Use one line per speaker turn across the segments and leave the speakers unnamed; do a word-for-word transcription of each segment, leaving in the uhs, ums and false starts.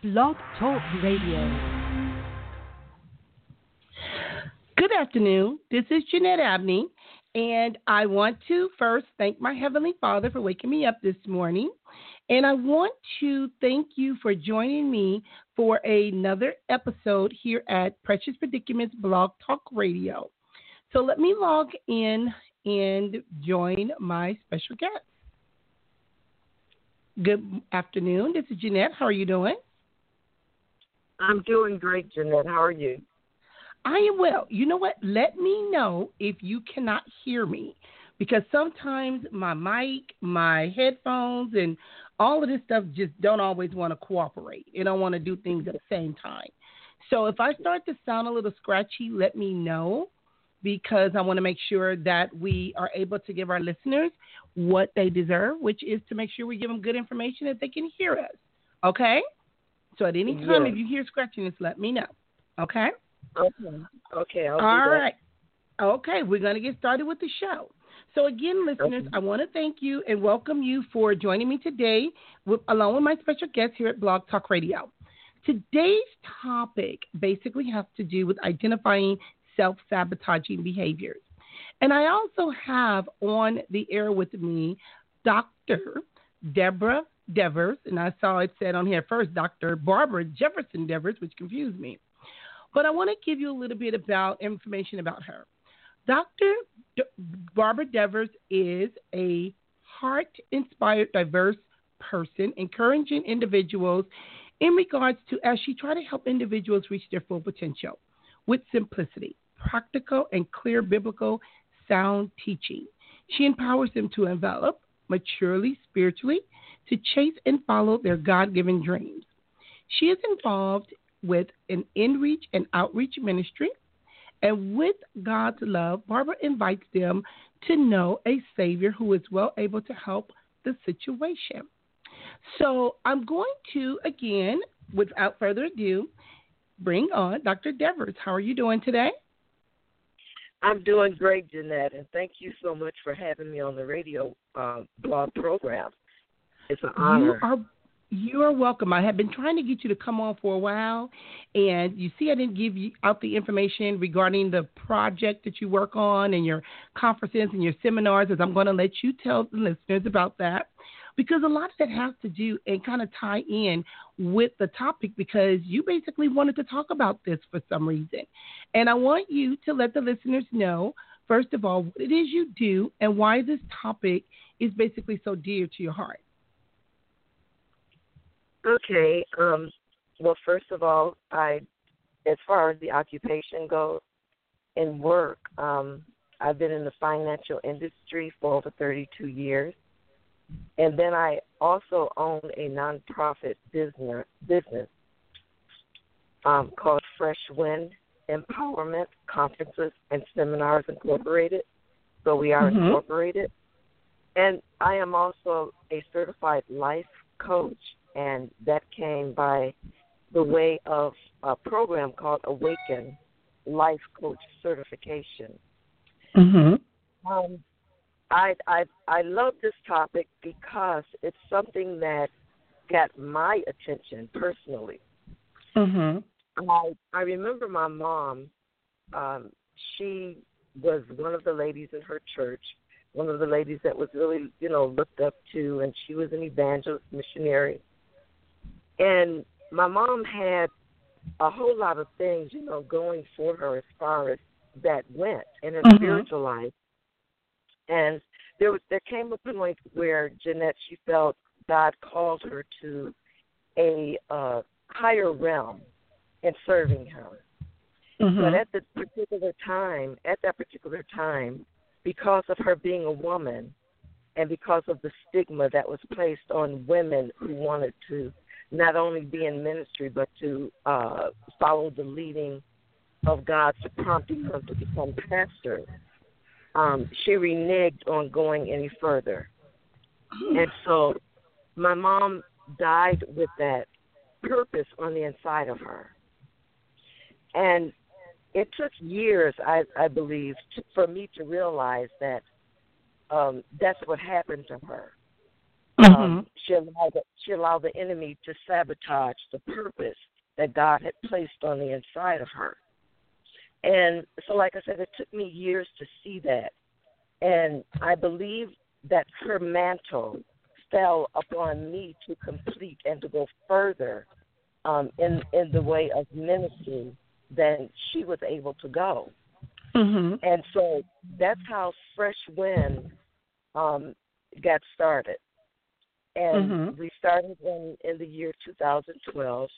Blog Talk Radio. Good afternoon. This is Jeanette Abney, and I want to first thank my Heavenly Father for waking me up this morning. And I want to thank you for joining me for another episode here at Precious Predicaments Blog Talk Radio. So let me log in and join my special guest. Good afternoon. This is Jeanette. How are you doing?
I'm doing great, Jeanette. How are you?
I am well. You know what? Let me know if you cannot hear me, because sometimes my mic, my headphones, and all of this stuff just don't always want to cooperate. It don't want to do things at the same time. So if I start to sound a little scratchy, let me know, because I want to make sure that we are able to give our listeners what they deserve, which is to make sure we give them good information that they can hear us. Okay? So at any time,
yes.
if you hear scratchiness, let me know. Okay?
Okay. Okay, I'll do
All
that.
right. Okay, we're going to get started with the show. So again, listeners,
Okay.
I want to thank you and welcome you for joining me today, with, along with my special guest here at Blog Talk Radio. Today's topic basically has to do with identifying self-sabotaging behaviors. And I also have on the air with me Doctor Deborah Devers, and I saw it said on here first, Doctor Barbara Jefferson Devers, which confused me. But I want to give you a little bit about information about her. Doctor D- Barbara Devers is a heart-inspired, diverse person, encouraging individuals in regards to as she tries to help individuals reach their full potential with simplicity, practical, and clear biblical sound teaching. She empowers them to envelop maturely, spiritually, to chase and follow their God-given dreams. She is involved with an in-reach and outreach ministry, and with God's love, Barbara invites them to know a Savior who is well able to help the situation. So I'm going to, again, without further ado, bring on Doctor Devers. How are you doing today?
I'm doing great, Jeanette, and thank you so much for having me on the radio uh, blog program. It's an honor.
You are You are welcome. I have been trying to get you to come on for a while, and you see I didn't give you out the information regarding the project that you work on and your conferences and your seminars, as I'm going to let you tell the listeners about that, because a lot of that has to do and kind of tie in with the topic, because you basically wanted to talk about this for some reason. And I want you to let the listeners know, first of all, what it is you do and why this topic is basically so dear to your heart.
Okay. Um, well, first of all, I, as far as the occupation goes, in work, um, I've been in the financial industry for over thirty-two years, and then I also own a nonprofit business business um, called Fresh Wind Empowerment Conferences and Seminars Incorporated. So we are
Mm-hmm.
incorporated, and I am also a certified life coach. And that came by the way of a program called Awaken Life Coach Certification.
Mm-hmm.
Um, I, I I love this topic because it's something that got my attention personally.
Mm-hmm.
I I remember my mom. Um, she was one of the ladies in her church, one of the ladies that was really, you know, looked up to, and she was an evangelist missionary. And my mom had a whole lot of things, you know, going for her as far as that went in her
Mm-hmm.
spiritual life. And there was there came a point where Jeanette, she felt God called her to a uh, higher realm in serving Him.
Mm-hmm.
But at the particular time, at that particular time, because of her being a woman, and because of the stigma that was placed on women who wanted to not only be in ministry, but to uh, follow the leading of God to prompting her to become pastor, um, she reneged on going any further. And so my mom died with that purpose on the inside of her. And it took years, I, I believe, to, for me to realize that um, that's what happened to her.
Mm-hmm.
Um, she allowed the, she allowed the enemy to sabotage the purpose that God had placed on the inside of her. And so, like I said, it took me years to see that. And I believe that her mantle fell upon me to complete and to go further um, in, in the way of ministry than she was able to go.
Mm-hmm.
And so that's how Fresh Wind um, got started. And
Mm-hmm.
we started in, in the year two thousand twelve.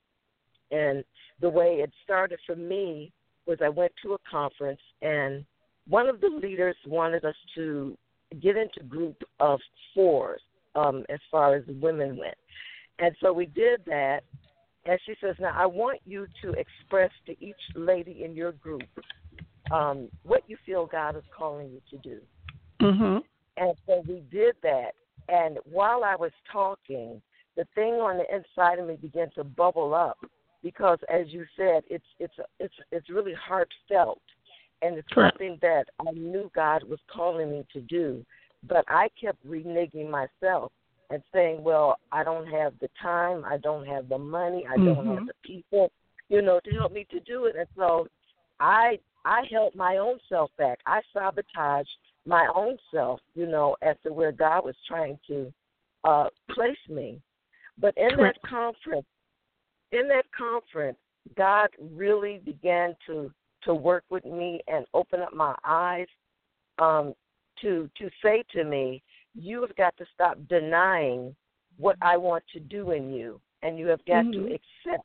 And the way it started for me was I went to a conference, and one of the leaders wanted us to get into group of fours um, as far as women went. And so we did that. And she says, now I want you to express to each lady in your group um, what you feel God is calling you to do.
Mm-hmm.
And so we did that. And while I was talking, the thing on the inside of me began to bubble up because, as you said, it's it's it's it's really heartfelt, and it's
Correct.
something that I knew God was calling me to do. But I kept reneging myself and saying, well, I don't have the time, I don't have the money, I don't
Mm-hmm.
have the people, you know, to help me to do it. And so I I held my own self back. I sabotaged my own self, you know, as to where God was trying to uh, place me. But in
Correct.
that conference, in that conference, God really began to, to work with me and open up my eyes um, to to say to me, you have got to stop denying what I want to do in you, and you have got
Mm-hmm.
to accept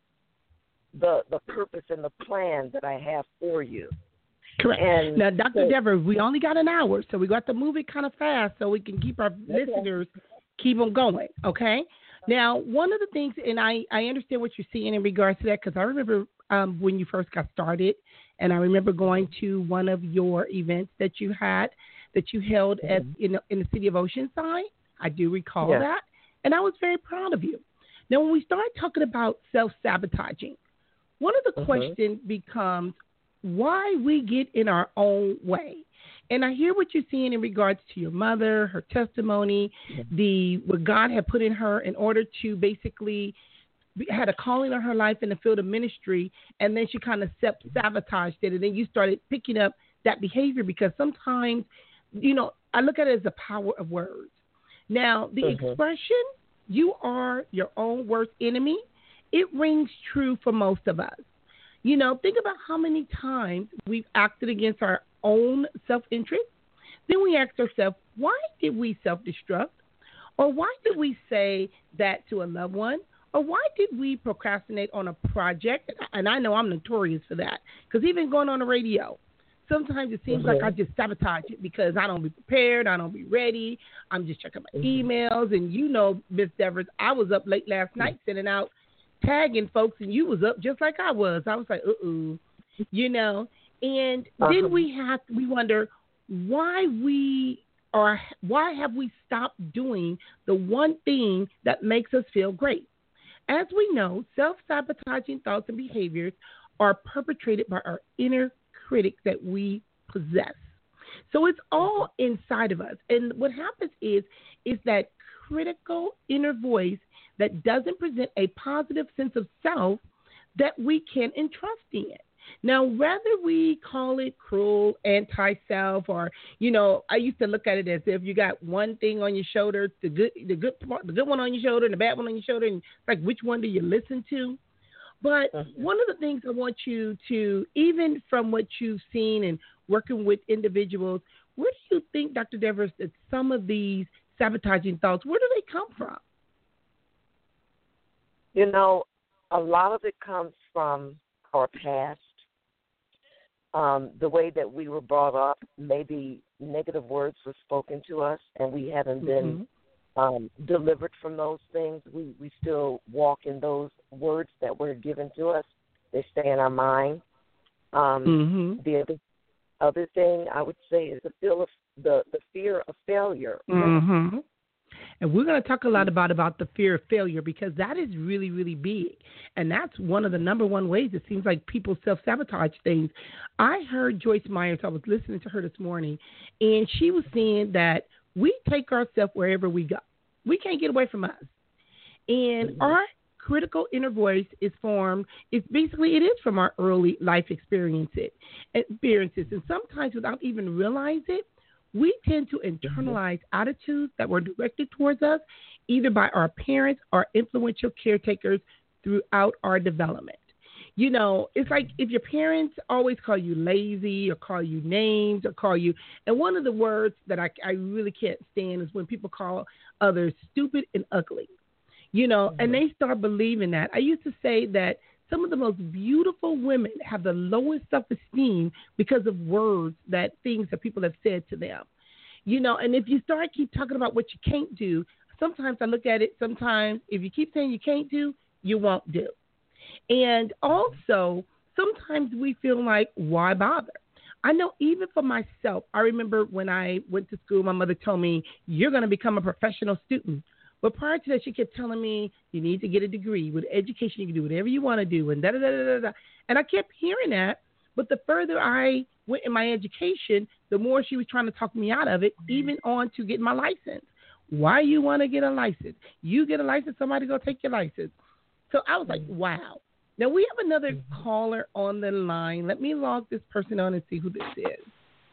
the the purpose and the plan that I have for you.
Correct.
And
now, Doctor
so,
Deborah, we only got an hour, so we got to move it kind of fast so we can keep our
okay.
listeners, keep them going, okay? Now, one of the things, and I, I understand what you're seeing in regards to that, because I remember um, when you first got started, and I remember going to one of your events that you had, that you held
mm-hmm.
at in, in the city of Oceanside. I do recall
yeah.
that, and I was very proud of you. Now, when we start talking about self-sabotaging, one of the
mm-hmm.
questions becomes, why we get in our own way. And I hear what you're saying in regards to your mother, her testimony, the what God had put in her in order to basically had a calling on her life in the field of ministry, and then she kind of self-sabotaged it, and then you started picking up that behavior because sometimes, you know, I look at it as the power of words. Now, the
mm-hmm.
expression, you are your own worst enemy, it rings true for most of us. You know, think about how many times we've acted against our own self-interest. Then we ask ourselves, why did we self-destruct? Or why did we say that to a loved one? Or why did we procrastinate on a project? And I know I'm notorious for that. Because even going on the radio, sometimes it seems
mm-hmm.
like I just sabotage it because I don't be prepared, I don't be ready, I'm just checking my
mm-hmm.
emails. And you know, Miz Devers, I was up late last night sending out tagging folks, and you was up just like I was. I was like, uh-oh, you know. And
uh-huh.
then we have we wonder why we are why have we stopped doing the one thing that makes us feel great? As we know, self-sabotaging thoughts and behaviors are perpetrated by our inner critic that we possess. So it's all inside of us. And what happens is is that critical inner voice that doesn't present a positive sense of self that we can entrust in. Now, whether we call it cruel, anti-self, or, you know, I used to look at it as if you got one thing on your shoulder, the good, the good, the good one on your shoulder and the bad one on your shoulder, and like which one do you listen to? But uh-huh. one of the things I want you to, even from what you've seen and working with individuals, where do you think, Doctor Devers, that some of these sabotaging thoughts, where do they come from?
You know, a lot of it comes from our past, um, the way that we were brought up. Maybe negative words were spoken to us, and we haven't been mm-hmm. um, delivered from those things. We, we still walk in those words that were given to us. They stay in our mind. Um, mm-hmm. The other, other thing I would say is the fear of, the, the fear of failure.
Mm-hmm. And we're going to talk a lot about, about the fear of failure because that is really, really big. And that's one of the number one ways it seems like people self-sabotage things. I heard Joyce Myers, I was listening to her this morning, and she was saying that we take ourselves wherever we go. We can't get away from us. And mm-hmm. our critical inner voice is formed. It's basically, it is from our early life experiences. Experiences. And sometimes without even realize it, we tend to internalize mm-hmm. attitudes that were directed towards us, either by our parents or influential caretakers throughout our development. You know, it's like if your parents always call you lazy or call you names or call you, and one of the words that I, I really can't stand is when people call others stupid and ugly, you know, mm-hmm. and they start believing that. I used to say that some of the most beautiful women have the lowest self-esteem because of words, that things that people have said to them, you know, and if you start keep talking about what you can't do, sometimes I look at it, sometimes if you keep saying you can't do, you won't do. And also, sometimes we feel like, why bother? I know even for myself, I remember when I went to school, my mother told me, you're going to become a professional student. But prior to that, she kept telling me, you need to get a degree. With education, you can do whatever you want to do, and da-da-da-da-da. And I kept hearing that. But the further I went in my education, the more she was trying to talk me out of it, even on to getting my license. Why you want to get a license? You get a license, somebody go take your license. So I was like, wow. Now, we have another caller on the line. Let me log this person on and see who this is.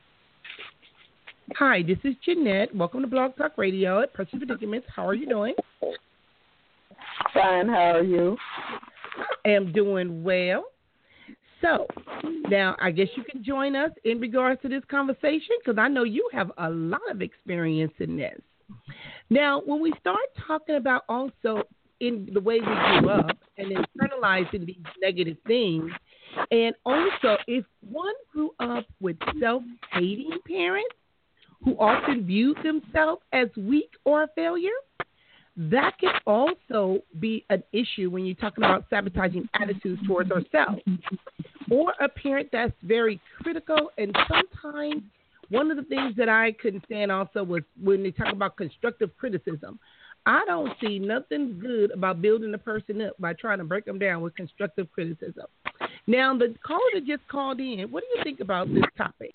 Hi, this is Jeanette. Welcome to Blog Talk Radio at Precious Predicaments. How are you doing?
Fine. How are you?
I am doing well. So, now I guess you can join us in regards to this conversation because I know you have a lot of experience in this. Now, when we start talking about also in the way we grew up and internalizing these negative things, and also if one grew up with self-hating parents who often viewed themselves as weak or a failure, that can also be an issue when you're talking about sabotaging attitudes towards ourselves. Or a parent that's very critical, and sometimes one of the things that I couldn't stand also was when they talk about constructive criticism. I don't see nothing good about building a person up by trying to break them down with constructive criticism. Now, the caller that just called in, what do you think about this topic?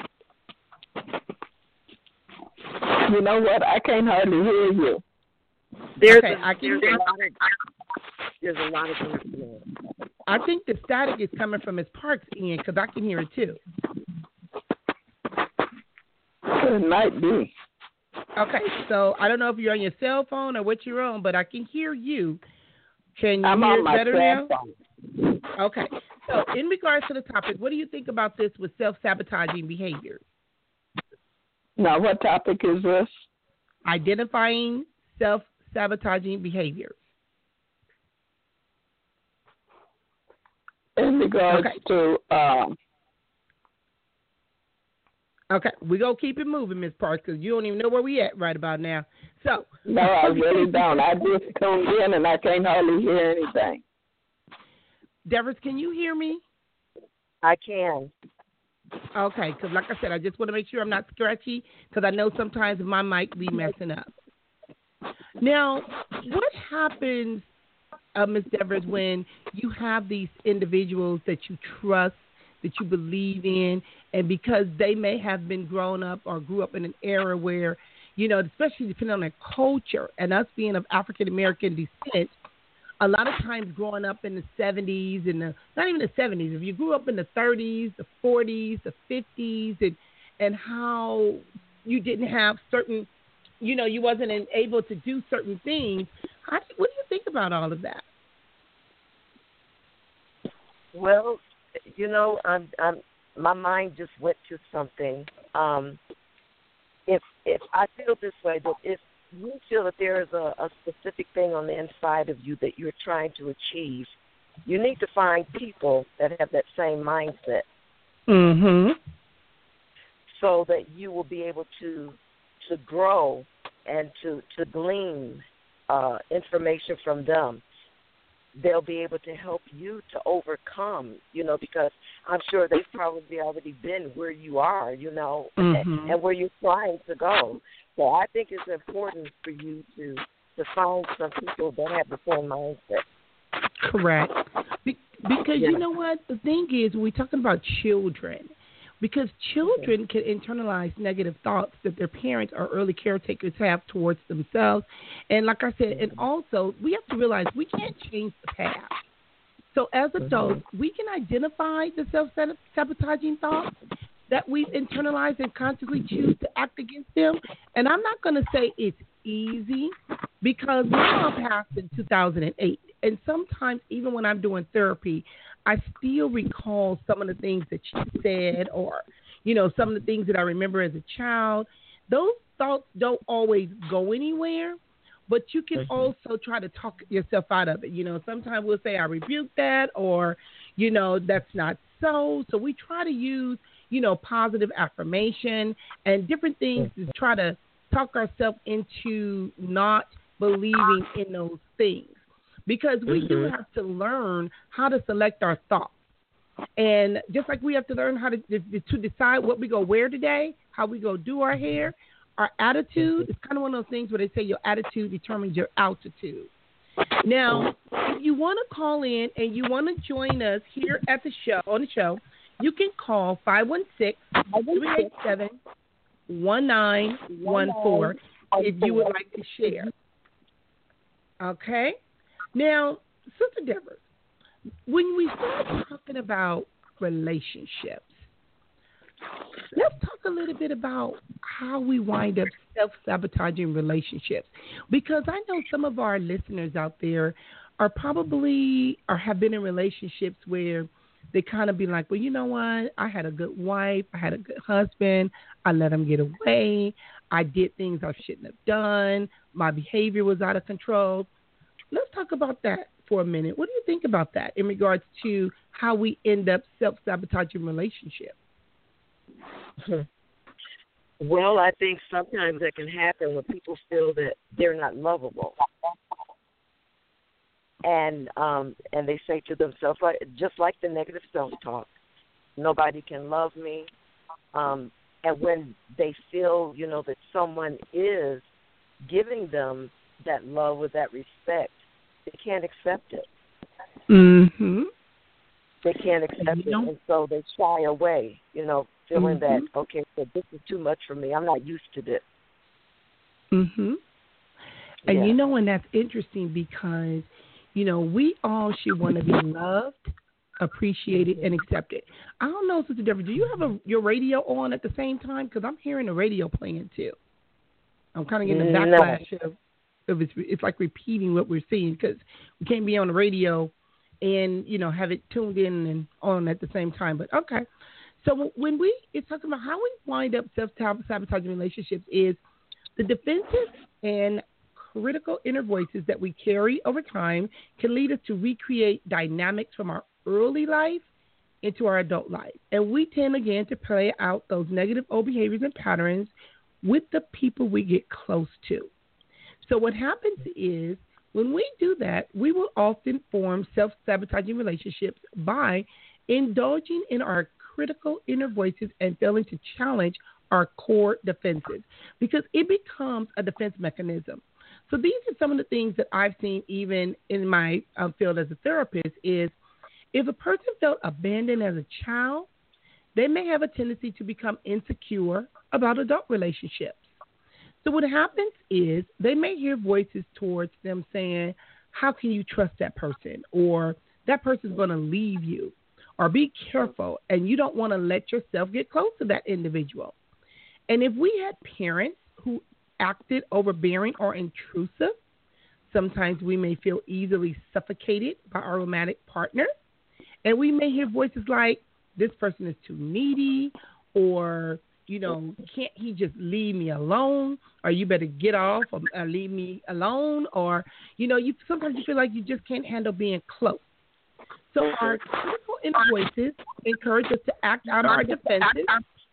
You know what? I can't hardly hear you.
There's,
okay,
a,
I can
there's,
hear
a lot of, there's a lot of things.
I think the static is coming from Miz Parks' end because I can hear it too.
It might be.
Okay, so I don't know if you're on your cell phone or what you're on, but I can hear you. Can you
I'm
hear
on
it
my
better
cell
now?
phone.
Okay, so in regards to the topic, what do you think about this with self-sabotaging behaviors?
Now, what topic is this?
Identifying self-sabotaging behaviors.
In regards
okay.
to... Um,
Okay, we're going to keep it moving, Miz Parks, because you don't even know where we at right about now. So,
no, I really don't. I just tuned in and I can't hardly hear anything.
Devers, can you hear me?
I can.
Okay, because like I said, I just want to make sure I'm not scratchy, because I know sometimes my mic be messing up. Now, what happens, uh, Miz Devers, when you have these individuals that you trust, that you believe in, and because they may have been grown up or grew up in an era where, you know, especially depending on their culture and us being of African-American descent, a lot of times growing up in the seventies and the, not even the seventies, if you grew up in the thirties, the forties, the fifties, and, and how you didn't have certain, you know, you wasn't able to do certain things, how, what do you think about all of that?
Well, you know, I'm, I'm, my mind just went to something. Um, if if I feel this way, that if you feel that there is a, a specific thing on the inside of you that you're trying to achieve, you need to find people that have that same mindset.
Mm-hmm.
So that you will be able to to grow and to to glean uh, information from them. They'll be able to help you to overcome, you know, because I'm sure they've probably already been where you are, you know,
mm-hmm.
and, and where you're trying to go. So I think it's important for you to, to find some people that have the same mindset.
Correct. Be- because
yeah.
you know what? The thing is, we're talking about children. because children can internalize negative thoughts that their parents or early caretakers have towards themselves. And like I said, and also we have to realize we can't change the past. So as adults, we can identify the self-sabotaging thoughts that we've internalized and consciously choose to act against them. And I'm not going to say it's easy because we all passed in two thousand eight. And sometimes even when I'm doing therapy, I still recall some of the things that she said or, you know, some of the things that I remember as a child. Those thoughts don't always go anywhere, but you can mm-hmm. also try to talk yourself out of it. You know, sometimes we'll say, I rebuke that, or, you know, that's not so. So we try to use, you know, positive affirmation and different things mm-hmm. to try to talk ourselves into not believing in those things. Because we mm-hmm. do have to learn how to select our thoughts. And just like we have to learn how to to decide what we go wear today, how we go do our hair, our attitude, it's kind of one of those things where they say your attitude determines your altitude. Now, if you want to call in and you want to join us here at the show, on the show, you can call five one six, three eight seven, one nine one four if you would like to share. Okay? Now, Sister Deborah, when we start talking about relationships, let's talk a little bit about how we wind up self-sabotaging relationships. Because I know some of our listeners out there are probably or have been in relationships where they kind of be like, well, you know what? I had a good wife. I had a good husband. I let him get away. I did things I shouldn't have done. My behavior was out of control. Let's talk about that for a minute. What do you think about that in regards to how we end up self-sabotaging relationships?
Well, I think sometimes that can happen when people feel that they're not lovable. And um, and they say to themselves, like, just like the negative self-talk, nobody can love me. Um, and when they feel, you know, that someone is giving them that love or that respect, they can't accept it.
Mm-hmm.
They can't accept it, and so they shy away, you know, feeling mm-hmm. that, okay, so this is too much for me. I'm not used to this.
Mm-hmm. And,
yeah.
you know, and that's interesting because, you know, we all should want to be loved, appreciated, and accepted. I don't know, Sister Deborah, do you have a, your radio on at the same time? Because I'm hearing the radio playing, too. I'm kind of getting a backlash no. of It's, it's like repeating what we're seeing because we can't be on the radio and, you know, have it tuned in and on at the same time. But, okay. So when we – it's talking about how we wind up self-sabotaging relationships is the defensive and critical inner voices that we carry over time can lead us to recreate dynamics from our early life into our adult life. And we tend, again, to play out those negative old behaviors and patterns with the people we get close to. So what happens is when we do that, we will often form self-sabotaging relationships by indulging in our critical inner voices and failing to challenge our core defenses because it becomes a defense mechanism. So these are some of the things that I've seen even in my um, field as a therapist is if a person felt abandoned as a child, they may have a tendency to become insecure about adult relationships. So what happens is they may hear voices towards them saying, how can you trust that person? Or that person's going to leave you. Or be careful, and you don't want to let yourself get close to that individual. And if we had parents who acted overbearing or intrusive, sometimes we may feel easily suffocated by our romantic partner. And we may hear voices like, this person is too needy, or, you know, can't he just leave me alone? Or you better get off or uh, leave me alone. Or, you know, you sometimes you feel like you just can't handle being close. So our critical inner voices encourage us to act out our defenses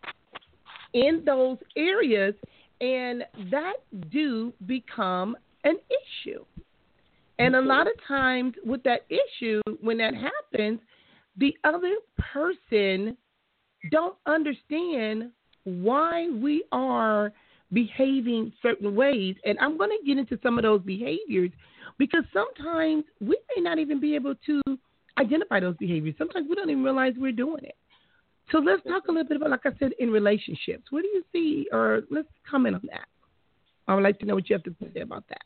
in those areas, and that do become an issue. And a lot of times with that issue, when that happens, the other person don't understand why we are behaving certain ways. And I'm going to get into some of those behaviors because sometimes we may not even be able to identify those behaviors. Sometimes we don't even realize we're doing it. So let's talk a little bit about, like I said, in relationships. What do you see, or let's comment on that. I would like to know what you have to say about that.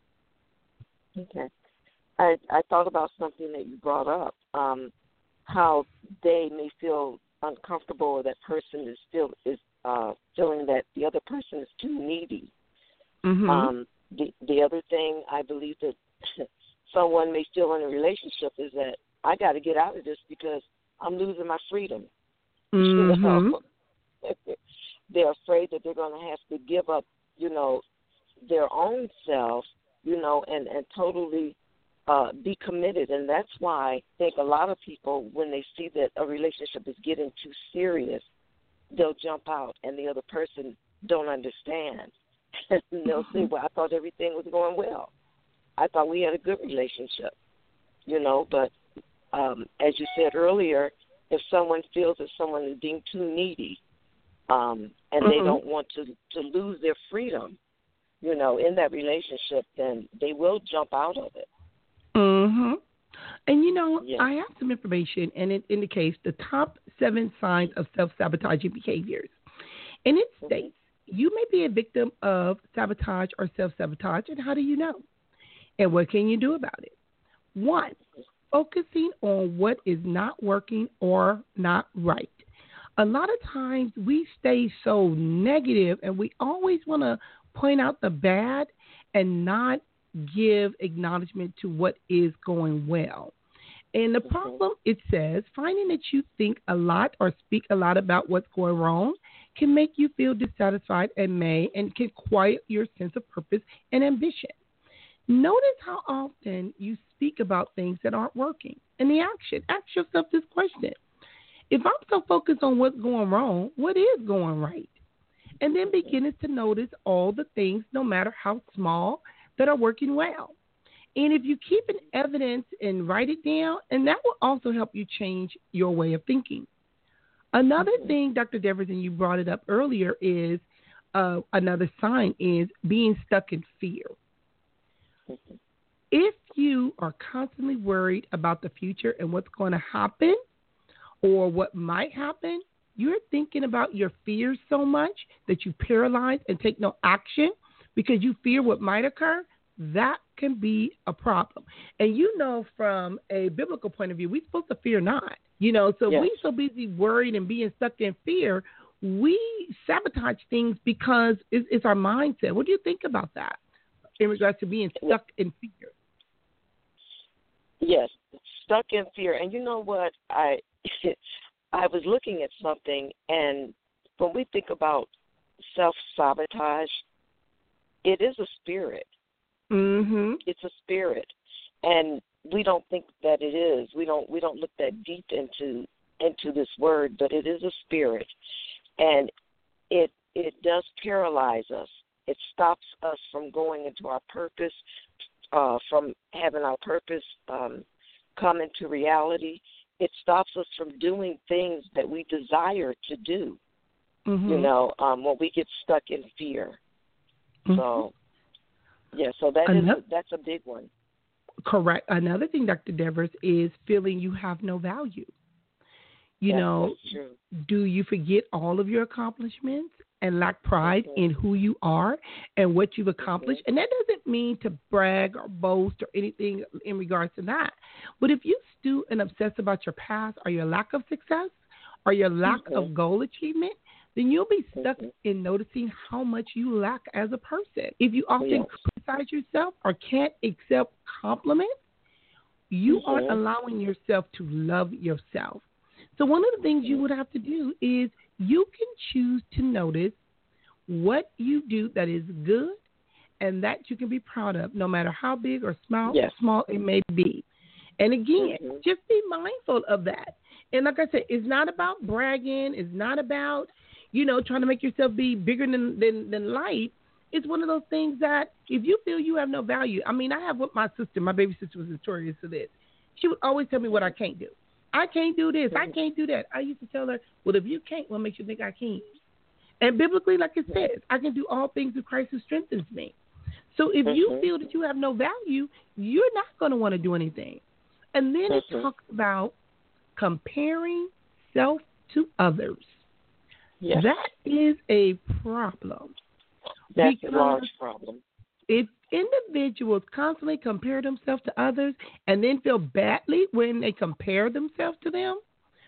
Okay. I I thought about something that you brought up, um, how they may feel uncomfortable, or that person is still is uh, feeling that the other person is too needy.
Mm-hmm.
Um, the the other thing I believe that someone may feel in a relationship is that I got to get out of this because I'm losing my freedom.
Mm-hmm.
You know? They're afraid that they're going to have to give up, you know, their own self, you know, and, and totally uh, be committed. And that's why I think a lot of people, when they see that a relationship is getting too serious, they'll jump out and the other person don't understand. And they'll
Mm-hmm.
say, well, I thought everything was going well. I thought we had a good relationship, you know, but um, as you said earlier, if someone feels that someone is being too needy um, and
Mm-hmm.
they don't want to, to lose their freedom, you know, in that relationship, then they will jump out of it.
Mm-hmm. And, you know,
Yeah.
I have some information, and it indicates the top seven signs of self-sabotaging behaviors. And it
Mm-hmm.
states, you may be a victim of sabotage or self-sabotage, and how do you know? And what can you do about it? One, focusing on what is not working or not right. A lot of times we stay so negative and we always want to point out the bad and not give acknowledgement to what is going well. And the problem, it says, finding that you think a lot or speak a lot about what's going wrong can make you feel dissatisfied and may and can quiet your sense of purpose and ambition. Notice how often you speak about things that aren't working. And the action, ask yourself this question. If I'm so focused on what's going wrong, what is going right? And then beginning to notice all the things, no matter how small, that are working well. And if you keep an evidence and write it down, and that will also help you change your way of thinking. Another thing, Doctor Devers, and you brought it up earlier, is uh, another sign is being stuck in fear. If you are constantly worried about the future and what's going to happen or what might happen, you're thinking about your fears so much that you paralyze and take no action because you fear what might occur. That can be a problem. And you know, from a biblical point of view, we're supposed to fear not. You know, so
Yes.
we're so busy worried and being stuck in fear, we sabotage things because it's, it's our mindset. What do you think about that in regards to being stuck in fear?
Yes, stuck in fear. And you know what? I I was looking at something, and when we think about self-sabotage, it is a spirit.
Mm-hmm.
It's a spirit, and we don't think that it is. We don't we don't look that deep into into this word, but it is a spirit, and it it does paralyze us. It stops us from going into our purpose, uh, from having our purpose um, come into reality. It stops us from doing things that we desire to do.
Mm-hmm.
You know, um, when we get stuck in fear.
Mm-hmm.
So. Yeah, so that
Another,
is that's a big one.
Correct. Another thing, Doctor Devers, is feeling you have no value. You
Yes,
know,
that's true.
do you forget all of your accomplishments and lack pride
Mm-hmm.
in who you are and what you've accomplished?
Mm-hmm.
And that doesn't mean to brag or boast or anything in regards to that. But if you stew and obsess about your past or your lack of success or your lack
Mm-hmm.
of goal achievement, then you'll be stuck
Mm-hmm.
in noticing how much you lack as a person. If you often
Yes.
criticize yourself or can't accept compliments, you
Mm-hmm.
aren't allowing yourself to love yourself. So one of the things you would have to do is you can choose to notice what you do that is good and that you can be proud of, no matter how big or small,
Yes.
small it may be. And again,
Mm-hmm.
just be mindful of that. And like I said, it's not about bragging. It's not about, you know, trying to make yourself be bigger than, than, than life. It's one of those things that if you feel you have no value, I mean, I have with my sister, my baby sister was notorious for this. She would always tell me what I can't do. I can't do this. I can't do that. I used to tell her, well, if you can't, what makes you think I can? And biblically, like it says, I can do all things through Christ who strengthens me. So if you
Mm-hmm.
feel that you have no value, you're not going to want to do anything. And then
Mm-hmm.
it talks about comparing self to others.
Yes.
That is a problem.
That's
Because
a large problem.
if individuals constantly compare themselves to others and then feel badly when they compare themselves to them,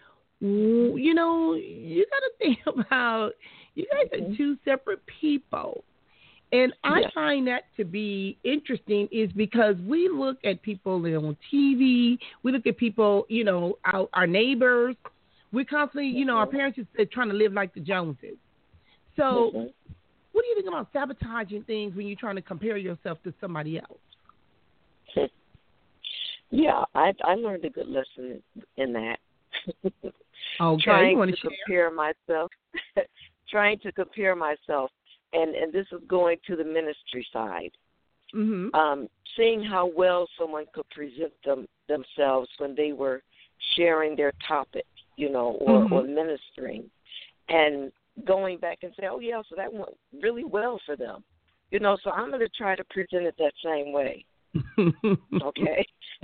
you know, you got to think about you guys are two separate people. And I
Yes.
find that to be interesting is because we look at people on T V, we look at people, you know, our, our neighbors. We're constantly, you know, our parents are trying to live like the Joneses. So
Mm-hmm.
what do you think about sabotaging things when you're trying to compare yourself to somebody else?
Yeah, I I learned a good lesson in that.
Okay,
trying
you want
to
to share?
compare myself, trying to compare myself, and and this is going to the ministry side.
Mm-hmm.
Um, seeing how well someone could present them themselves when they were sharing their topic, you know, or,
Mm-hmm.
or ministering, and going back and say, oh yeah, so that went really well for them, you know. So I'm going to try to present it that same way. Okay.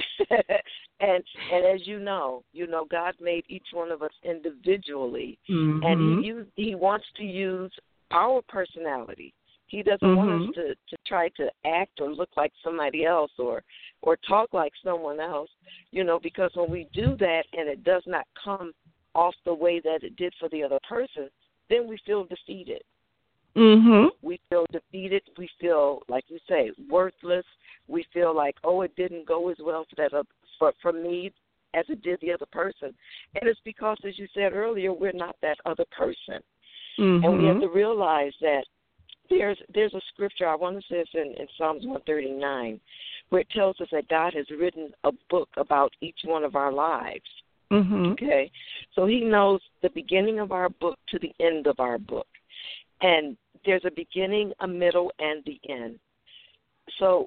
and and as you know, you know, God made each one of us individually,
mm-hmm.
and he used, he wants to use our personality. He doesn't
mm-hmm.
want us to, to try to act or look like somebody else or or talk like someone else, you know, because when we do that and it does not come off the way that it did for the other person, then we feel defeated.
Mm-hmm.
We feel defeated. We feel, like you say, worthless. We feel like, oh, it didn't go as well for that other, for, for me as it did the other person. And it's because, as you said earlier, we're not that other person.
Mm-hmm.
And we have to realize that there's there's a scripture, I want to say it's in, in Psalms one thirty-nine, where it tells us that God has written a book about each one of our lives.
Mm-hmm.
Okay? So he knows the beginning of our book to the end of our book. And there's a beginning, a middle, and the end. So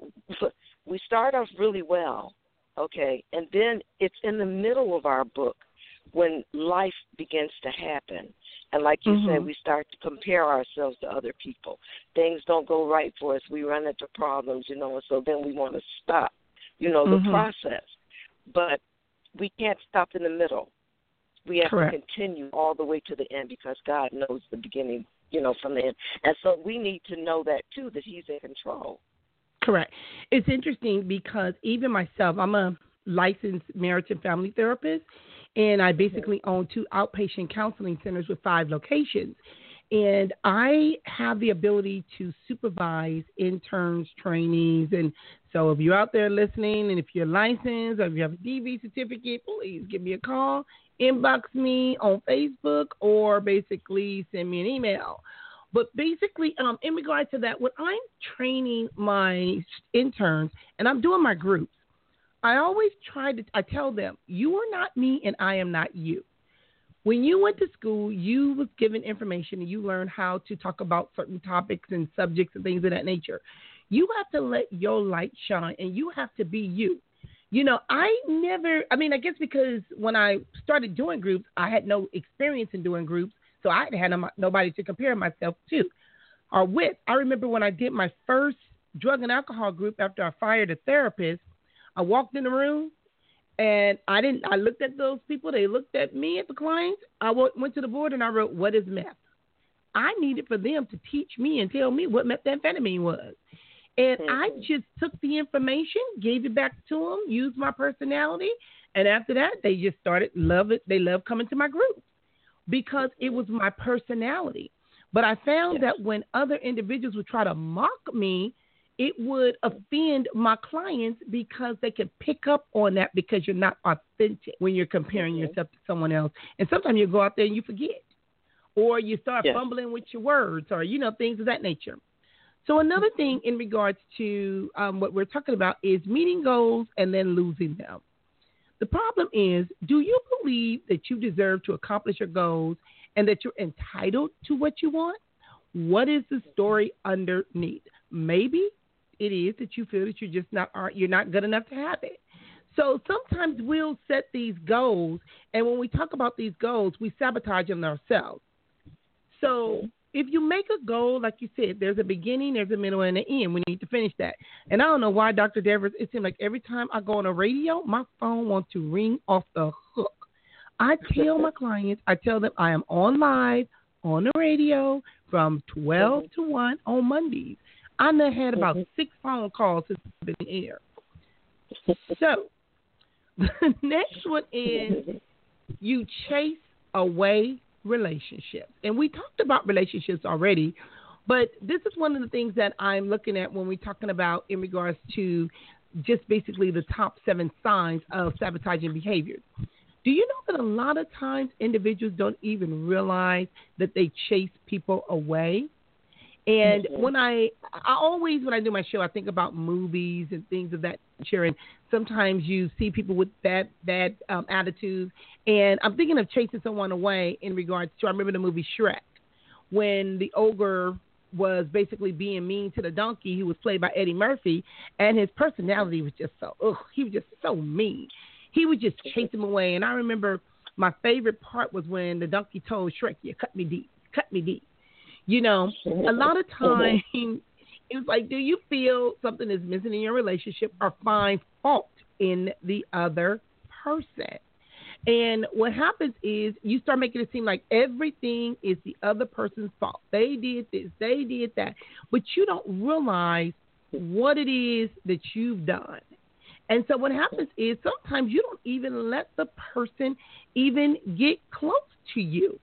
we start off really well, okay, and then it's in the middle of our book when life begins to happen. And like you
mm-hmm.
said, we start to compare ourselves to other people. Things don't go right for us. We run into problems, you know, and so then we want to stop, you know, the
mm-hmm.
process. But we can't stop in the middle. We have
Correct.
to continue all the way to the end because God knows the beginning, you know, from the end. And so we need to know that, too, that he's in control.
Correct. It's interesting because even myself, I'm a licensed marriage and family therapist, and I basically mm-hmm. own two outpatient counseling centers with five locations. And I have the ability to supervise interns, trainees. And so if you're out there listening and if you're licensed or if you have a D V certificate, please give me a call, inbox me on Facebook, or basically send me an email. But basically, um, in regards to that, when I'm training my interns and I'm doing my groups, I always try to, I tell them, you are not me and I am not you. When you went to school, you was given information and you learned how to talk about certain topics and subjects and things of that nature. You have to let your light shine and you have to be you. You know, I never, I mean, I guess because when I started doing groups, I had no experience in doing groups. So I had nobody to compare myself to or with. I remember when I did my first drug and alcohol group after I fired a therapist, I walked in the room and I didn't, I looked at those people. They looked at me, at the clients. I went to the board and I wrote, what is meth? I needed for them to teach me and tell me what methamphetamine was. And mm-hmm. I just took the information, gave it back to them, used my personality. And after that, they just started love it. They loved coming to my group because it was my personality. But I found yes. that when other individuals would try to mock me, it would offend my clients because they could pick up on that because you're not authentic when you're comparing mm-hmm. yourself to someone else. And sometimes you go out there and you forget, or you start yes. fumbling with your words, or, you know, things of that nature. So another mm-hmm. thing in regards to um, what we're talking about is meeting goals and then losing them. The problem is, do you believe that you deserve to accomplish your goals and that you're entitled to what you want? What is the story underneath? Maybe it is that you feel that you're just not you're not good enough to have it. So sometimes we'll set these goals, and when we talk about these goals, we sabotage them ourselves. So if you make a goal, like you said, there's a beginning, there's a middle, and an end. We need to finish that. And I don't know why, Doctor Devers, it seems like every time I go on a radio, my phone wants to ring off the hook. I tell my clients, I tell them I am on live on the radio from twelve mm-hmm. to one on Mondays. I done had about mm-hmm. six phone calls since I've been in the air. So, the next one is you chase away relationships. And we talked about relationships already, but this is one of the things that I'm looking at when we're talking about in regards to just basically the top seven signs of sabotaging behaviors. Do you know that a lot of times individuals don't even realize that they chase people away? And mm-hmm. when I, I always, when I do my show, I think about movies and things of that nature. And sometimes you see people with bad, bad um, attitudes. And I'm thinking of chasing someone away in regards to, I remember the movie Shrek, when the ogre was basically being mean to the donkey, who was played by Eddie Murphy. And his personality was just so, ugh, he was just so mean. He would just chase him away. And I remember my favorite part was when the donkey told Shrek, "You cut me deep, cut me deep." You know, a lot of times it was like, do you feel something is missing in your relationship or find fault in the other person? And what happens is you start making it seem like everything is the other person's fault. They did this, they did that. But you don't realize what it is that you've done. And so what happens is sometimes you don't even let the person even get close to you.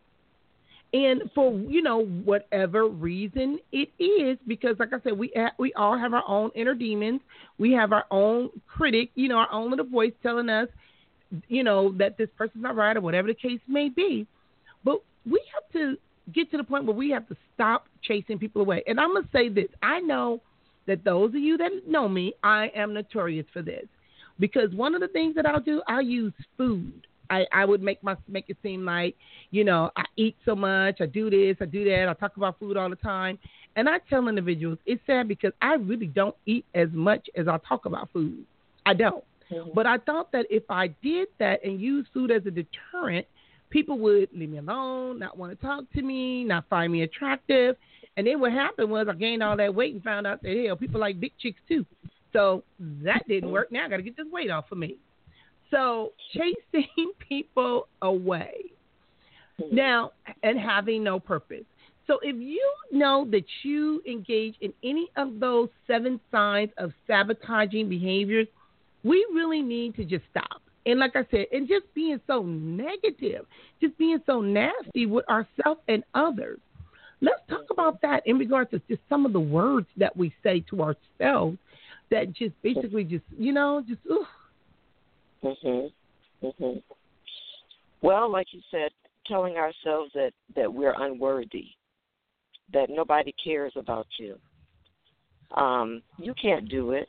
And for, you know, whatever reason it is, because like I said, we ha- we all have our own inner demons. We have our own critic, you know, our own little voice telling us, you know, that this person's not right or whatever the case may be. But we have to get to the point where we have to stop chasing people away. And I'm going to say this. I know that those of you that know me, I am notorious for this. Because one of the things that I'll do, I'll use food. I, I would make my make it seem like, you know, I eat so much, I do this, I do that, I talk about food all the time. And I tell individuals, it's sad because I really don't eat as much as I talk about food. I don't. Mm-hmm. But I thought that if I did that and use food as a deterrent, people would leave me alone, not want to talk to me, not find me attractive. And then what happened was I gained all that weight and found out that, hell, people like big chicks too. So that didn't work. Now I got to get this weight off of me. So chasing people away now and having no purpose. So if you know that you engage in any of those seven signs of sabotaging behaviors, we really need to just stop. And like I said, and just being so negative, just being so nasty with ourselves and others. Let's talk about that in regards to just some of the words that we say to ourselves that just basically just, you know, just, ugh.
Mm-hmm. Mm-hmm. Well, like you said, telling ourselves that, that we're unworthy, that nobody cares about you. Um, you can't do it.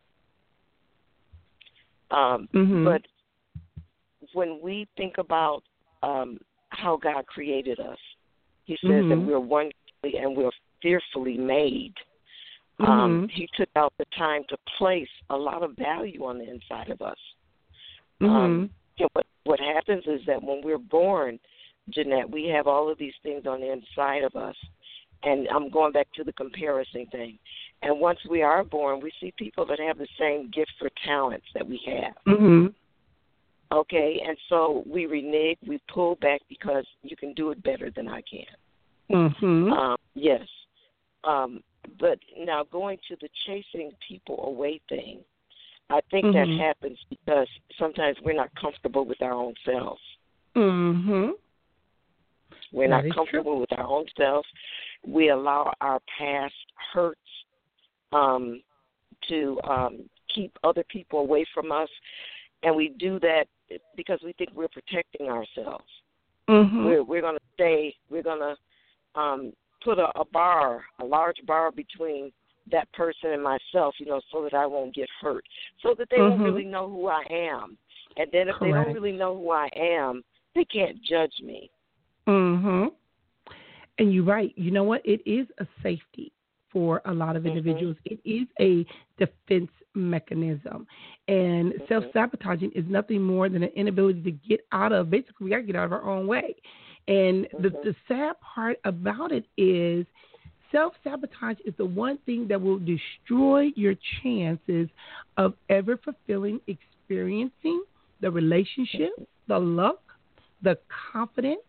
Um, mm-hmm. But when we think about um, how God created us, He says mm-hmm. that we're wonderfully and we're fearfully made. Mm-hmm. Um, he took out the time to place a lot of value on the inside of us. Mm-hmm. Um, and what, what happens is that when we're born, Jeanette, we have all of these things on the inside of us. And I'm going back to the comparison thing. And once we are born, we see people that have the same gifts or talents that we have.
Mm-hmm.
Okay, and so we renege, we pull back because you can do it better than I can.
Mm-hmm.
Um, yes. Um, but now going to the chasing people away thing, I think mm-hmm. that happens because sometimes we're not comfortable with our own selves.
Mm-hmm.
We're
that
not comfortable true. with our own selves. We allow our past hurts um, to um, keep other people away from us, and we do that because we think we're protecting ourselves.
Mm-hmm.
We're, we're going to stay, we're going to um, put a, a bar, a large bar between that person and myself, you know, so that I won't get hurt, so that they
mm-hmm.
won't really know who I am. And then if
Correct.
they don't really know who I am, they can't judge me.
Mm-hmm. And you're right. You know what? It is a safety for a lot of individuals. Mm-hmm. It is a defense mechanism. And mm-hmm. self-sabotaging is nothing more than an inability to get out of, basically, we got to get out of our own way. And mm-hmm. the, the sad part about it is self-sabotage is the one thing that will destroy your chances of ever fulfilling, experiencing the relationship, the luck, the confidence,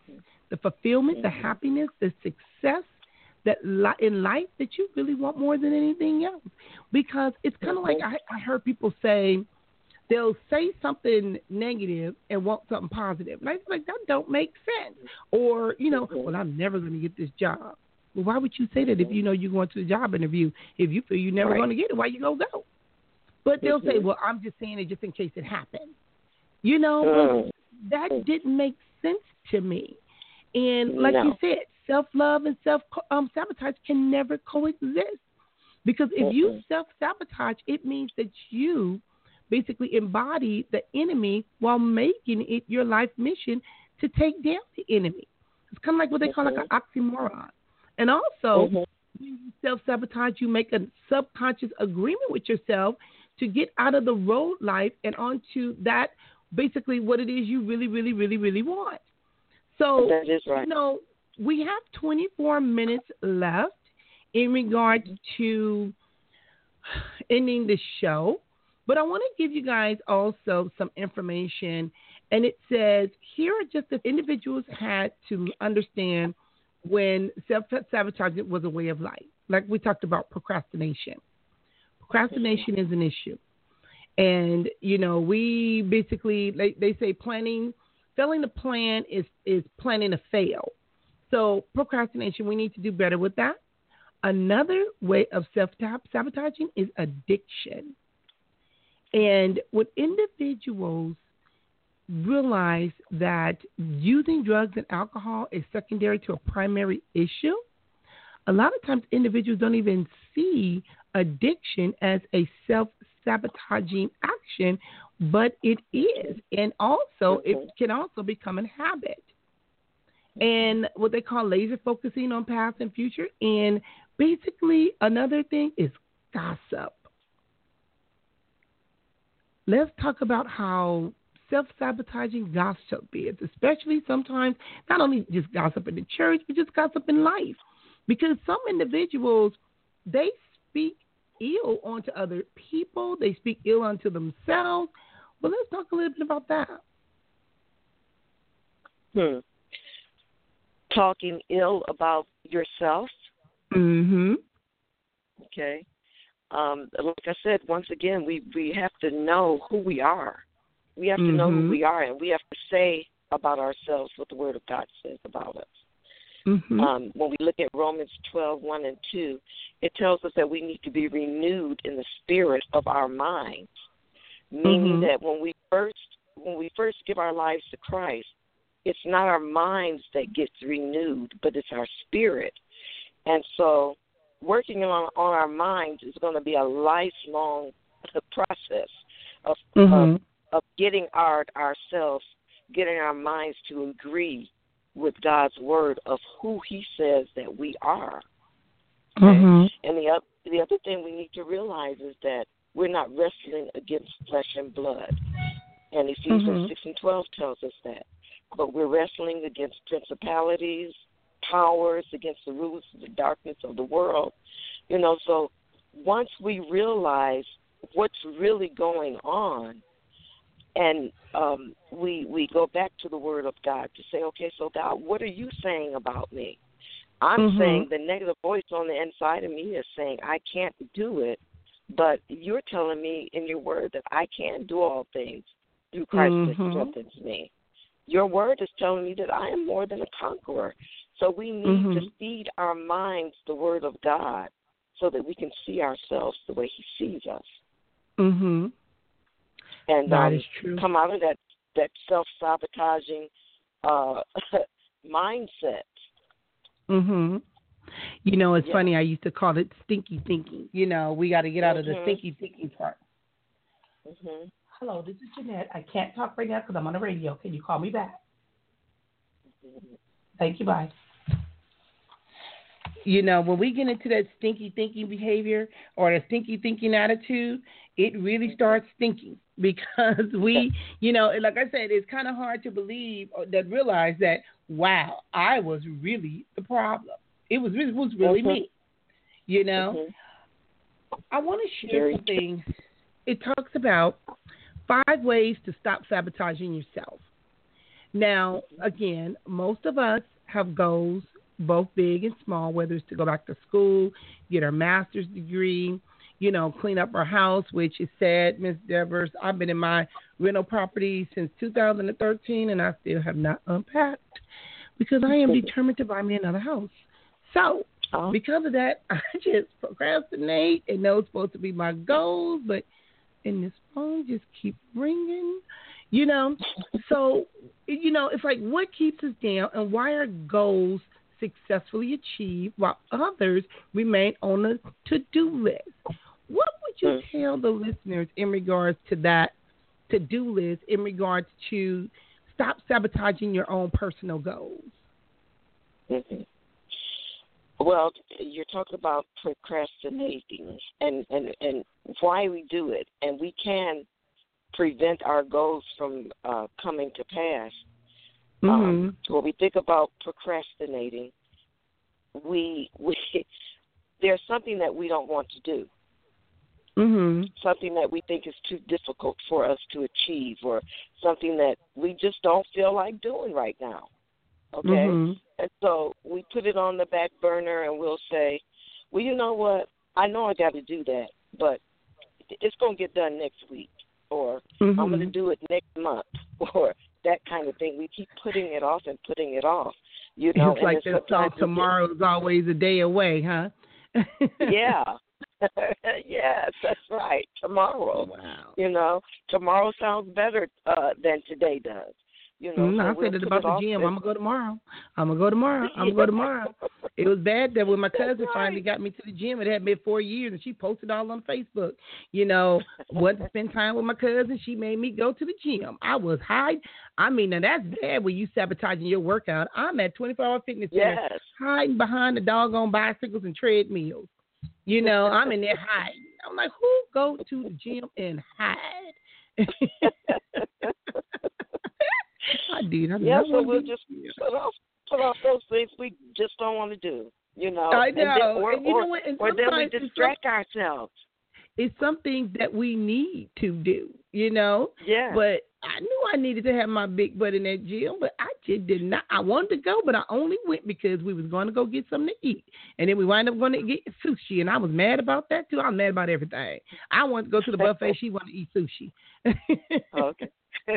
the fulfillment, the
Mm-hmm.
happiness, the success that li- in life that you really want more than anything else. Because it's kind of like I, I heard people say, they'll say something negative and want something positive. And I was like, that don't make sense. Or, you know,
Mm-hmm.
well, I'm never going to get this job. Well, why would you say that if you know you're going to the job interview? If you feel you're never
Right.
going to get it, why you going to go? But they'll say,
Mm-hmm.
well, I'm just saying it just in case it happens. You know,
Mm.
but that didn't make sense to me. And like you
No.
said, self-love and self-sabotage can never coexist. Because if you
Mm-mm.
self-sabotage, it means that you basically embody the enemy while making it your life mission to take down the enemy. It's kind of like what they call like an oxymoron. And also,
Mhm.
when you self-sabotage, you make a subconscious agreement with yourself to get out of the road life and onto that, basically what it is you really, really, really, really want. So,
That is right.
you know, we have twenty-four minutes left in regard to ending the show. But I want to give you guys also some information. And it says, here are just the individuals had to understand when self-sabotage was a way of life. Like we talked about procrastination. Procrastination is an issue. And, you know, we basically, they, they say planning, failing to plan is, is planning to fail. So procrastination, we need to do better with that. Another way of self-sabotaging is addiction. And when individuals realize that using drugs and alcohol is secondary to a primary issue, a lot of times individuals don't even see addiction as a self-sabotaging action, but it is. And also, it can also become a habit. And what they call laser focusing on past and future. And basically, another thing is gossip. Let's talk about how self-sabotaging gossip is, especially sometimes not only just gossip in the church, but just gossip in life. Because some individuals, they speak ill onto other people. They speak ill onto themselves. Well, let's talk a little bit about that.
Hmm. Talking ill about yourself.
Mm-hmm.
Okay. Um, like I said, once again, we, we have to know who we are. We have to
mm-hmm.
know who we are, and we have to say about ourselves what the Word of God says about us.
Mm-hmm.
Um, when we look at Romans twelve, one and two, it tells us that we need to be renewed in the spirit of our minds, meaning
mm-hmm.
that when we first when we first give our lives to Christ, it's not our minds that gets renewed, but it's our spirit. And so working on, on our minds is going to be a lifelong process of,
mm-hmm.
of of getting our ourselves, getting our minds to agree with God's word of who He says that we are. Okay?
Mm-hmm.
And the other, the other thing we need to realize is that we're not wrestling against flesh and blood. And Ephesians
mm-hmm.
six and twelve tells us that. But we're wrestling against principalities, powers, against the rulers of the darkness of the world. You know, so once we realize what's really going on, and um, we we go back to the Word of God to say, okay, so God, what are you saying about me? I'm
mm-hmm.
saying the negative voice on the inside of me is saying I can't do it, but you're telling me in your Word that I can do all things through Christ
mm-hmm.
that strengthens me. Your Word is telling me that I am more than a conqueror. So we need
mm-hmm.
to feed our minds the Word of God so that we can see ourselves the way He sees us.
Mm-hmm.
And
that
um,
is true.
come out of that, that self-sabotaging uh, mindset.
Mm-hmm. You know, it's
yeah.
funny. I used to call it stinky thinking. You know, we got to get out
mm-hmm.
of the stinky thinking part.
Mm-hmm.
Hello, this is Jeanette. I can't talk right now because I'm on the radio. Can you call me back? Mm-hmm. Thank you. Bye. You know, when we get into that stinky thinking behavior or the stinky thinking attitude, it really starts stinking because we, you know, like I said, it's kind of hard to believe or that realize that, wow, I was really the problem. It was really, it was really
mm-hmm.
me, you know.
Mm-hmm.
I want to share
Very
something. It talks about five ways to stop sabotaging yourself. Now, again, most of us have goals, both big and small, whether it's to go back to school, get our master's degree, you know, clean up our house, which is sad, Miss Devers. I've been in my rental property since two thousand thirteen, and I still have not unpacked because I am determined to buy me another house. So, oh. because of that, I just procrastinate, and those supposed to be my goals, but and this phone just keeps ringing, you know. So, you know, it's like what keeps us down, and why are goals successfully achieved while others remain on the to-do list? What would you tell the listeners in regards to that to-do list, in regards to stop sabotaging your own personal goals?
Mm-hmm. Well, you're talking about procrastinating and, and, and why we do it, and we can prevent our goals from uh, coming to pass. Mm-hmm. Um, when we think about procrastinating, we, we there's something that we don't want to do. Mm-hmm. Something that we think is too difficult for us to achieve, or something that we just don't feel like doing right now. Okay? Mm-hmm. And so we put it on the back burner and we'll say, well, you know what? I know I got to do that, but it's going to get done next week, or mm-hmm. I'm going to do it next month, or that kind of thing. We keep putting it off and putting it off. You know,
it's like that song, tomorrow is always a day away, huh?
Yeah. Yes, that's right. Tomorrow.
Wow.
You know, tomorrow sounds better uh, than today does. You know,
mm,
so
I
we'll
said it about the gym. I'm gonna go tomorrow. I'm gonna go tomorrow. I'm gonna go tomorrow. It was bad that when my cousin right. finally got me to the gym, it had been four years, and she posted all on Facebook. You know, wanted to spend time with my cousin. She made me go to the gym. I was high. I mean, now that's bad when you sabotaging your workout. I'm at twenty-four hour Fitness Center,
yes.
hiding behind the doggone bicycles and treadmills. You know, I'm in there hiding. I'm like, who go to the gym and hide? I did. I
yeah, so we'll just put off, put off those things we just don't want to do, you know.
I know.
And then, or,
and you
or,
know what? And
or then we distract
some,
ourselves.
It's something that we need to do, you know.
Yeah.
But I knew I needed to have my big butt in that gym, but I just did not. I wanted to go, but I only went because we was going to go get something to eat. And then we wound up going to get sushi, and I was mad about that, too. I was mad about everything. I wanted to go to the buffet. She wanted to eat sushi.
Okay.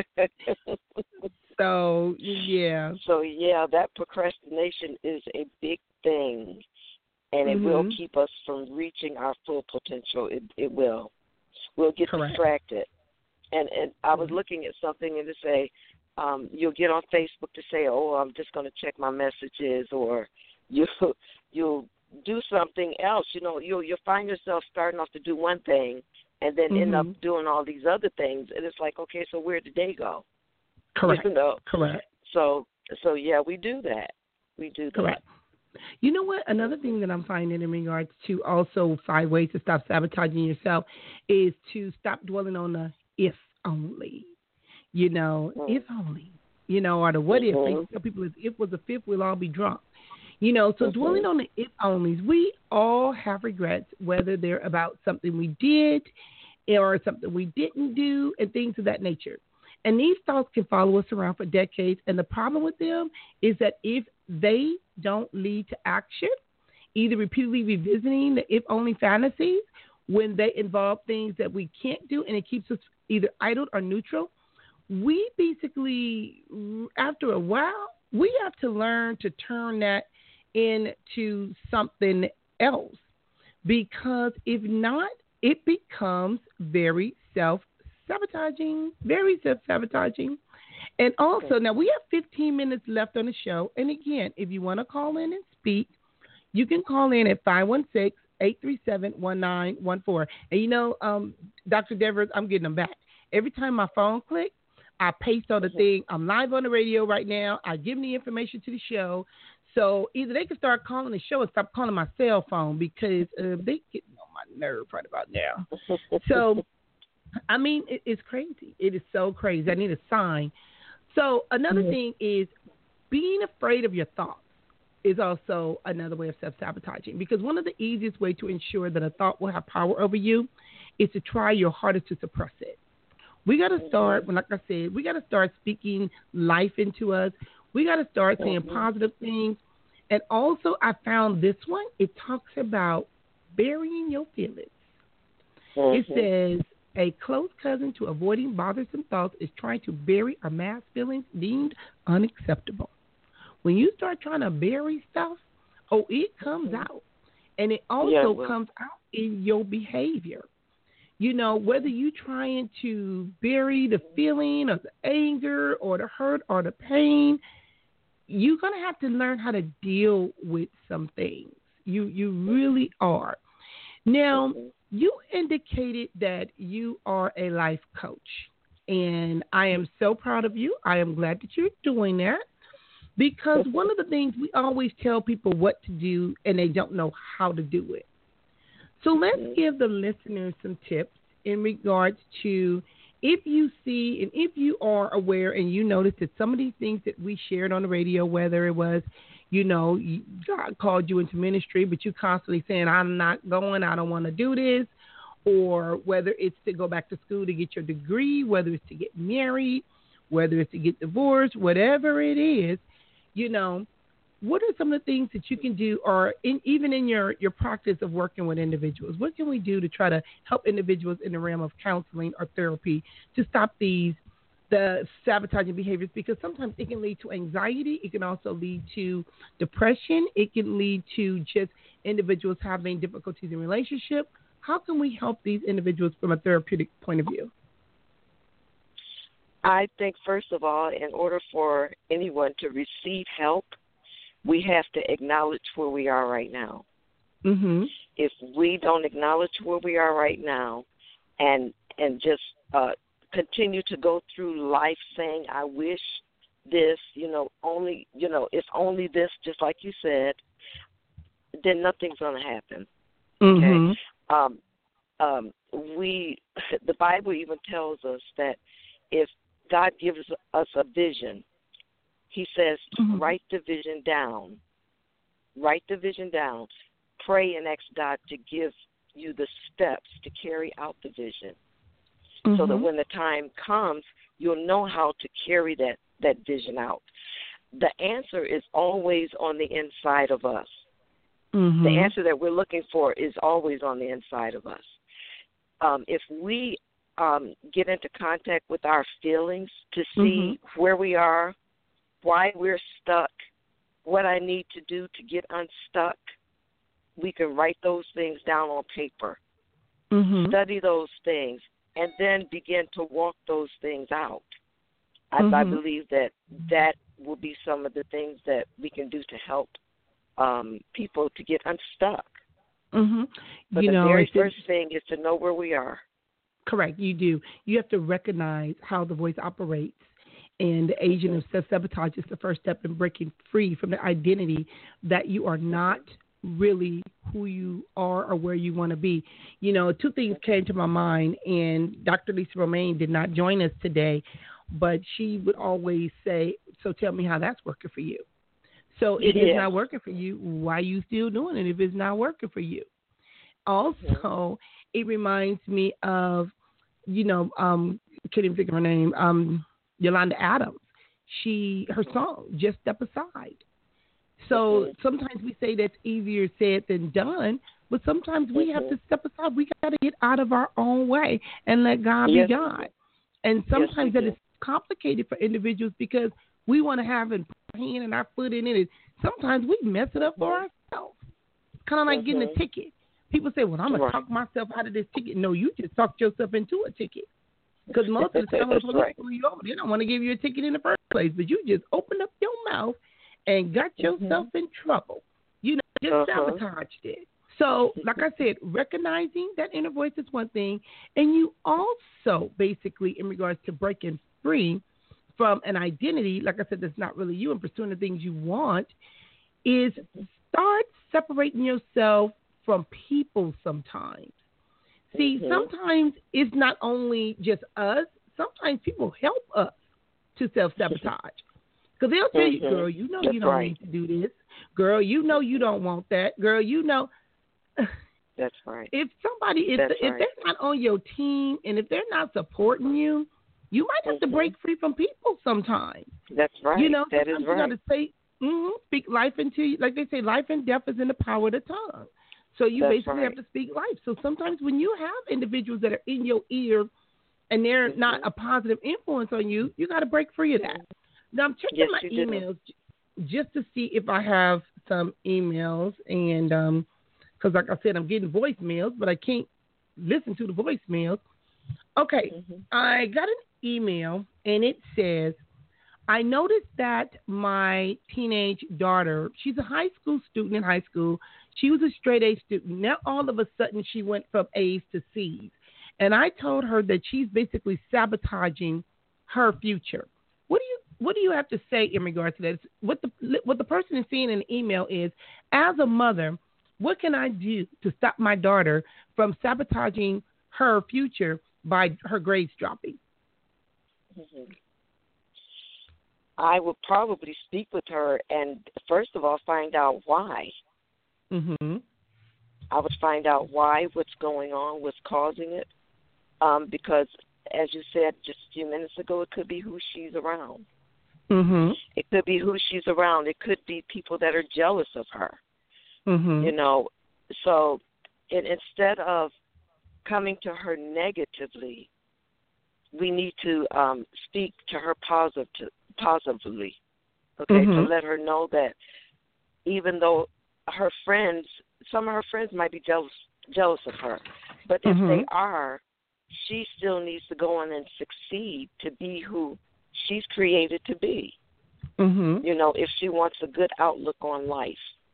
So, yeah.
So, yeah, that procrastination is a big thing, and it mm-hmm. will keep us from reaching our full potential. It, it will. We'll get Correct. distracted. And and I was mm-hmm. looking at something and to say, um, you'll get on Facebook to say, oh, I'm just going to check my messages, or you, you'll do something else. You know, you'll, you'll find yourself starting off to do one thing and then mm-hmm. end up doing all these other things. And it's like, okay, so where did they go?
Correct.
You know?
Correct.
So, so yeah, we do that. We do that.
Correct. You know what? Another thing that I'm finding in regards to also five ways to stop sabotaging yourself is to stop dwelling on the if only. You know, mm-hmm. if only. You know, or the what mm-hmm. if. They tell people if if was a fifth, we'll all be drunk. You know, so mm-hmm. dwelling on the if onlys. We all have regrets, whether they're about something we did or something we didn't do and things of that nature. And these thoughts can follow us around for decades. And the problem with them is that if they don't lead to action, either repeatedly revisiting the if-only fantasies when they involve things that we can't do and it keeps us either idle or neutral, we basically, after a while, we have to learn to turn that into something else. Because if not, it becomes very self sabotaging, very self-sabotaging. And also, now we have fifteen minutes left on the show. And again, if you want to call in and speak, you can call in at five one six, eight three seven, one nine one four. And you know, um, Doctor Devers, I'm getting them back. Every time my phone clicks, I paste on the thing. I'm live on the radio right now. I give them the information to the show. So either they can start calling the show and stop calling my cell phone because uh, they getting on my nerve right about now. So, I mean, it, it's crazy. It is so crazy. I need a sign. So another mm-hmm. thing is being afraid of your thoughts is also another way of self-sabotaging, because one of the easiest way to ensure that a thought will have power over you is to try your hardest to suppress it. We got to start, like I said, we got to start speaking life into us. We got to start saying
Mm-hmm.
positive things. And also, I found this one. It talks about burying your feelings. It
Mm-hmm.
says a close cousin to avoiding bothersome thoughts is trying to bury or mask feelings deemed unacceptable. When you start trying to bury stuff, oh, it comes
Mm-hmm.
out. And it
Yeah,
also
well.
comes out in your behavior. You know, whether you trying to bury the feeling or the anger or the hurt or the pain, you're going to have to learn how to deal with some things. You you really are. Now,
Mm-hmm.
you indicated that you are a life coach, and I am so proud of you. I am glad that you're doing that because one of the things we always tell people what to do, and they don't know how to do it. So let's give the listeners some tips in regards to if you see and if you are aware and you notice that some of these things that we shared on the radio, whether it was, you know, God called you into ministry, but you constantly saying, I'm not going, I don't want to do this, or whether it's to go back to school to get your degree, whether it's to get married, whether it's to get divorced, whatever it is, you know, what are some of the things that you can do, or in, even in your, your practice of working with individuals? What can we do to try to help individuals in the realm of counseling or therapy to stop these the sabotaging behaviors? Because sometimes it can lead to anxiety. It can also lead to depression. It can lead to just individuals having difficulties in relationship. How can we help these individuals from a therapeutic point of view?
I think, first of all, in order for anyone to receive help, we have to acknowledge where we are right now.
Mm-hmm.
If we don't acknowledge where we are right now and and just uh, continue to go through life saying, I wish this, you know, only, you know, if only this, just like you said, then nothing's going to happen. Okay?
Mm-hmm.
Um, um, we, the Bible even tells us that if God gives us a vision, He says,
Mm-hmm.
write the vision down. Write the vision down. Pray and ask God to give you the steps to carry out the vision.
Mm-hmm.
So that when the time comes, you'll know how to carry that, that vision out. The answer is always on the inside of us.
Mm-hmm.
The answer that we're looking for is always on the inside of us. Um, if we um, get into contact with our feelings to see
Mm-hmm.
where we are, why we're stuck, what I need to do to get unstuck, we can write those things down on paper,
Mm-hmm.
study those things, and then begin to walk those things out. I,
Mm-hmm.
I believe that that will be some of the things that we can do to help um, people to get unstuck.
Mm-hmm.
But
You
the
know,
very
it's
first thing is to know where we are.
correct. You do. You have to recognize how the voice operates. And the agent of self-sabotage is the first step in breaking free from the identity that you are not really who you are or where you want to be. You know, two things came to my mind, and Doctor Lisa Romaine did not join us today, but she would always say, so tell me how that's working for you. So if
Yes.
it's not working for you, why are you still doing it if it's not working for you? Also, it reminds me of, you know, um, I can't even think of her name, um, Yolanda Adams. She, her song, Just Step Aside. So
Mm-hmm.
sometimes we say that's easier said than done, but sometimes we
Mm-hmm.
have to step aside. We got to get out of our own way and let God
Yes,
be God. And sometimes
yes,
that is complicated for individuals because we want to have an hand and our foot in it. Sometimes we mess it up for ourselves. Kind of like
mm-hmm.
getting a ticket. People say, well, I'm going
right.
to talk myself out of this ticket. No, you just talked yourself into a ticket. Because most of the time when the police
right.
pull you over, they don't want to give you a ticket in the first place. But you just opened up your mouth and got yourself
mm-hmm.
in trouble. You know, just
uh-huh.
sabotaged it. So, like I said, recognizing that inner voice is one thing. And you also, basically, in regards to breaking free from an identity, like I said, that's not really you and pursuing the things you want, is start separating yourself from people sometimes. See,
mm-hmm.
sometimes it's not only just us. Sometimes people help us to self-sabotage. Because they'll tell you,
mm-hmm.
girl, you know
That's
you don't
right.
need to do this. Girl, you know you don't want that. Girl, you know.
That's right.
If somebody, if,
That's
if
right.
they're not on your team and if they're not supporting you, you might have
mm-hmm.
to break free from people sometimes.
That's right.
You know,
that is
sometimes
right.
you got to say, mm-hmm, speak life into you. Like they say, life and death is in the power of the tongue. So you
That's
basically
right.
have to speak life. So sometimes when you have individuals that are in your ear and they're
mm-hmm.
not a positive influence on you, you got to break free of that. Now I'm checking
yes,
my
you
emails
do.
just to see if I have some emails, and um, because like I said, I'm getting voicemails, but I can't listen to the voicemails. Okay,
mm-hmm.
I got an email, and it says, I noticed that my teenage daughter, she's a high school student in high school. She was a straight A student. Now all of a sudden she went from A's to C's. And I told her that she's basically sabotaging her future. What do you what do you have to say in regards to that? What the what the person is saying in the email is, as a mother, what can I do to stop my daughter from sabotaging her future by her grades dropping?
Mm-hmm. I would probably speak with her and first of all find out why.
Mm-hmm.
I would find out why, what's going on, what's causing it. Um, because, as you said just a few minutes ago, it could be who she's around.
Mm-hmm.
It could be who she's around. It could be people that are jealous of her.
Mm-hmm.
You know, so it, instead of coming to her negatively, we need to um, speak to her positive, positively, okay,
mm-hmm.
to let her know that even though her friends, some of her friends might be jealous jealous of her, but if
mm-hmm.
they are, she still needs to go on and succeed to be who she's created to be.
Mm-hmm.
You know, if she wants a good outlook on life.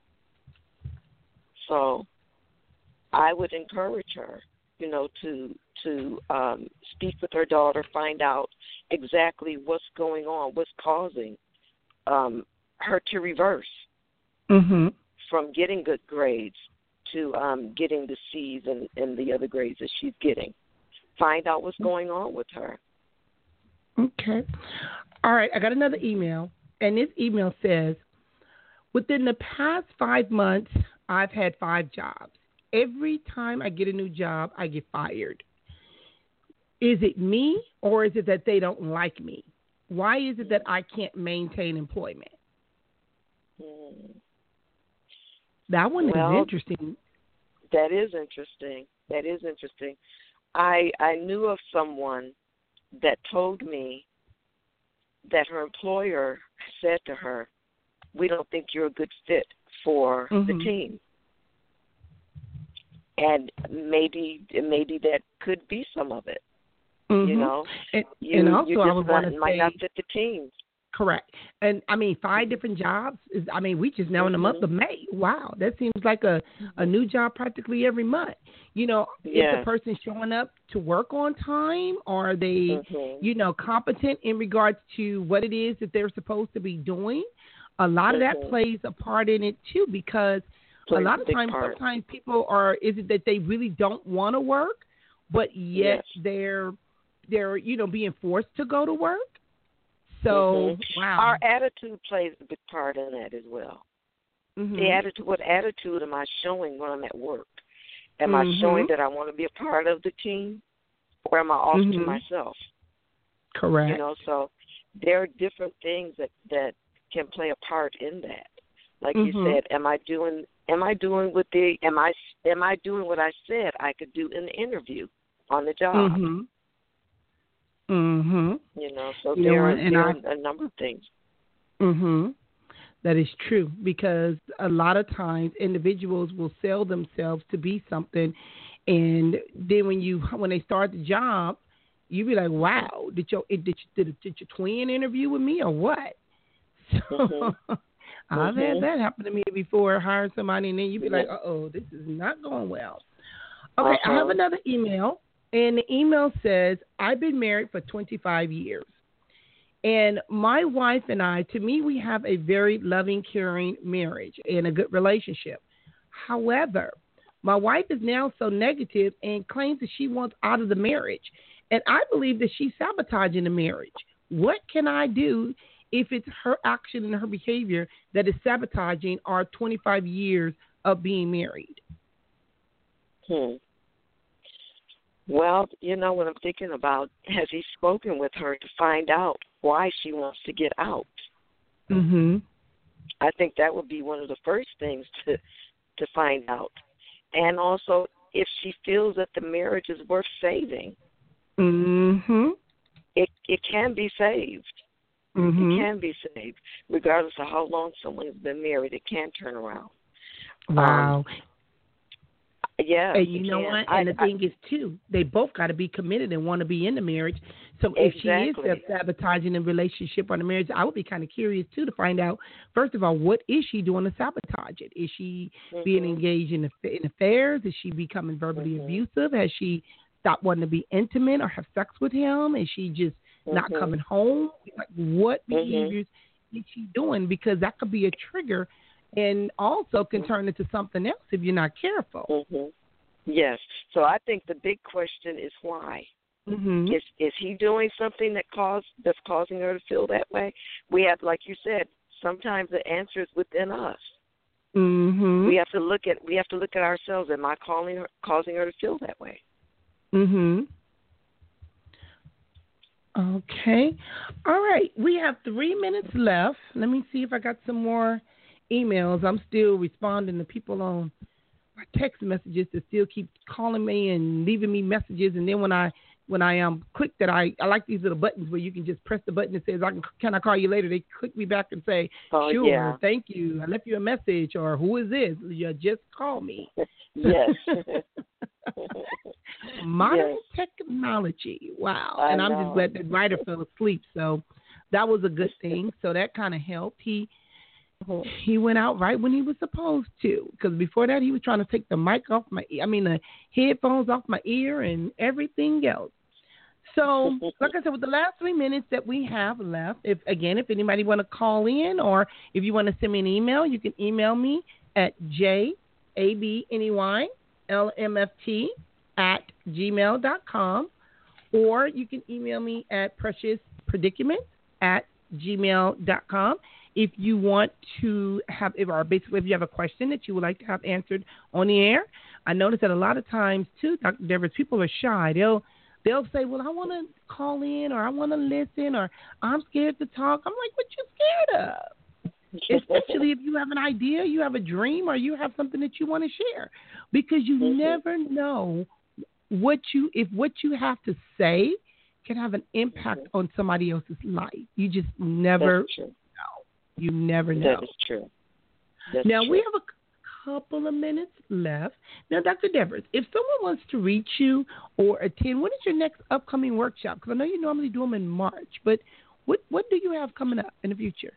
So I would encourage her, you know, to to um, speak with her daughter, find out exactly what's going on, what's causing um, her to reverse
mm-hmm.
from getting good grades to um, getting the C's and, and the other grades that she's getting. Find out what's going on with her.
Okay. All right, I got another email, and this email says, within the past five months, I've had five jobs. Every time I get a new job, I get fired. Is it me, or is it that they don't like me? Why is it that I can't maintain employment?
Hmm.
That one
well,
is interesting.
That is interesting. That is interesting. I I knew of someone that told me that her employer said to her, we don't think you're a good fit for
mm-hmm.
the team. And maybe maybe that could be some of it.
Mm-hmm.
You know,
and,
you,
and also
you
I
just
would
not,
want to
might
say,
not fit the team.
Correct. And I mean, five different jobs is, I mean, we just now
mm-hmm.
in the month of May. Wow. That seems like a, a new job practically every month. You know,
yeah.
is the person showing up to work on time? Are they,
mm-hmm.
you know, competent in regards to what it is that they're supposed to be doing? A lot of
mm-hmm.
that plays a part in it too, because
plays
a lot of
a
times,
part.
sometimes people are, is it that they really don't want to work, but yet
yes.
they're, they're, you know, being forced to go to work? So,
mm-hmm.
wow.
Our attitude plays a big part in that as well.
Mm-hmm.
The attitude, what attitude am I showing when I'm at work? Am
mm-hmm.
I showing that I want to be a part of the team, or am I off
mm-hmm.
to myself?
Correct.
You know, so there are different things that, that can play a part in that. Like
mm-hmm.
you said, am I doing am I doing what the am I am I doing what I said I could do in the interview on the job?
Mm-hmm. Mm-hmm.
You know, so
you
there,
know,
are,
and
there
I,
are a number of things.
Mm-hmm. That is true, because a lot of times individuals will sell themselves to be something, and then when you when they start the job, you be like, "Wow, did your did you, did, did your twin interview with me or what?" So
mm-hmm.
I've
mm-hmm.
had that happen to me before. Hiring somebody, and then you be like, "Uh oh, this is not going well." Okay,
uh-huh.
I have another email. And the email says, I've been married for twenty-five years. And my wife and I, to me, we have a very loving, caring marriage and a good relationship. However, my wife is now so negative and claims that she wants out of the marriage. And I believe that she's sabotaging the marriage. What can I do if it's her action and her behavior that is sabotaging our twenty-five years of being married?
Hmm. Well, you know what I'm thinking about, has he spoken with her to find out why she wants to get out?
Mhm.
I think that would be one of the first things to to find out. And also if she feels that the marriage is worth saving.
Mhm.
It it can be saved.
Mhm.
It can be saved. Regardless of how long someone has been married, it can turn around.
Wow.
Um, yeah.
And you
it
know
can.
what?
I,
And the
I,
thing is, too, they both got to be committed and want to be in the marriage. So if she is
exactly.
self-sabotaging in relationship or the marriage, I would be kind of curious, too, to find out, first of all, what is she doing to sabotage it? Is she
Mm-hmm.
being engaged in, in affairs? Is she becoming verbally
Mm-hmm.
abusive? Has she stopped wanting to be intimate or have sex with him? Is she just
Mm-hmm.
not coming home? Like, what
Mm-hmm.
behaviors is she doing? Because that could be a trigger and also can
Mm-hmm.
turn into something else if you're not careful.
Mm-hmm. Yes. So I think the big question is why.
Mm-hmm.
Is is he doing something that cause that's causing her to feel that way? We have, like you said, sometimes the answer is within us.
Mm-hmm.
We have to look at we have to look at ourselves. Am I calling her, causing her to feel that way?
Mm-hmm. Okay. All right. We have three minutes left. Let me see if I got some more emails. I'm still responding to people on my text messages that still keep calling me and leaving me messages. And then when I when I um click that, I, I like these little buttons where you can just press the button that says I can can I call you later. They click me back and say,
oh,
sure,
yeah.
thank you. I left you a message, or who is this? You just call me.
Yes.
Modern
yes.
technology. Wow.
I
and I'm
know.
just glad that writer fell asleep. So that was a good thing. So that kind of helped. He he went out right when he was supposed to, because before that he was trying to take the mic off my ear. I mean the headphones off my ear and everything else. So, like I said, with the last three minutes that we have left, if again, if anybody want to call in or if you want to send me an email, you can email me at j a b n e y l m f t at gmail dot com, or you can email me at precious predicament at gmail dot com. If you want to have, if, or basically if you have a question that you would like to have answered on the air, I notice that a lot of times too, Doctor Devers, people are shy. They'll they'll say, well, I want to call in, or I want to listen, or I'm scared to talk. I'm like, what you scared of? Especially if you have an idea, you have a dream, or you have something that you want to share, because you mm-hmm. never know what you if what you have to say can have an impact mm-hmm. on somebody else's life. You just never know. You never know.
That is true. That's
now
true.
we have a couple of minutes left. Now, Doctor Devers, if someone wants to reach you or attend, when is your next upcoming workshop? Because I know you normally do them in March, but what what do you have coming up in the future?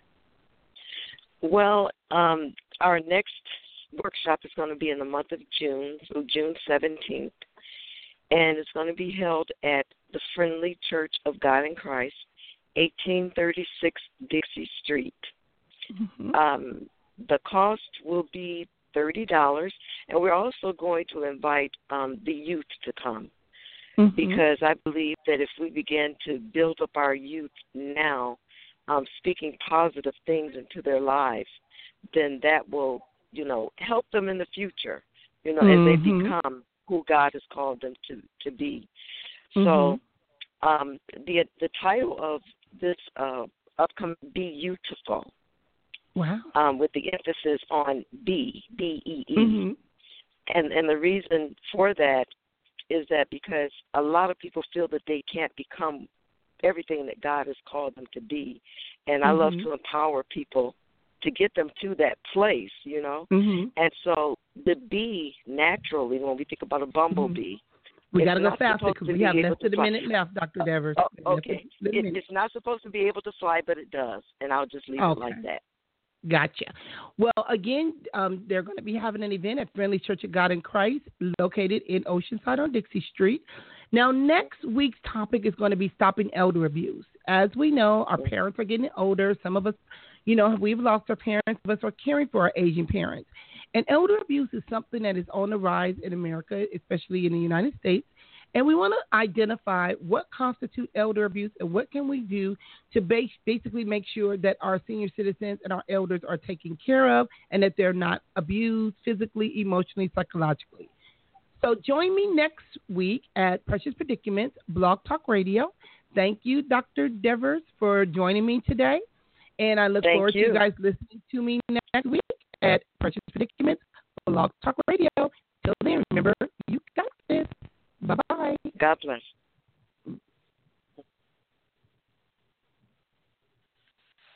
Well, um, our next workshop is going to be in the month of June, so June seventeenth, and it's going to be held at the Friendly Church of God in Christ, eighteen thirty-six Dixie Street. Mm-hmm. Um, the cost will be thirty dollars, and we're also going to invite um, the youth to come, mm-hmm. because I believe that if we begin to build up our youth now, um, speaking positive things into their lives, then that will, you know, help them in the future, you know, mm-hmm. as they become who God has called them to, to be. Mm-hmm. So um, the the title of this uh, upcoming Be Beautiful.
Wow.
Um, with the emphasis on B, B E E.
Mm-hmm.
And and the reason for that is that because a lot of people feel that they can't become everything that God has called them to be. And I mm-hmm. love to empower people to get them to that place, you know.
Mm-hmm.
And so the bee, naturally, when we think about a bumblebee,
mm-hmm. we got to go faster because we have less than a minute left, Doctor Devers.
Uh, oh, okay. It, it's not supposed to be able to fly, but it does. And I'll just leave
okay.
it like that.
Gotcha. Well, again, um, they're going to be having an event at Friendly Church of God in Christ, located in Oceanside on Dixie Street. Now, next week's topic is going to be stopping elder abuse. As we know, our parents are getting older. Some of us, you know, we've lost our parents. Some of us are caring for our aging parents. And elder abuse is something that is on the rise in America, especially in the United States. And we want to identify what constitutes elder abuse and what can we do to base, basically make sure that our senior citizens and our elders are taken care of and that they're not abused physically, emotionally, psychologically. So join me next week at Precious Predicaments, Blog Talk Radio. Thank you, Doctor Devers, for joining me today. And I look
Thank
forward
you.
to you guys listening to me next week at Precious Predicaments, Blog Talk Radio. Till then, remember, you got this. Bye-bye.
God bless.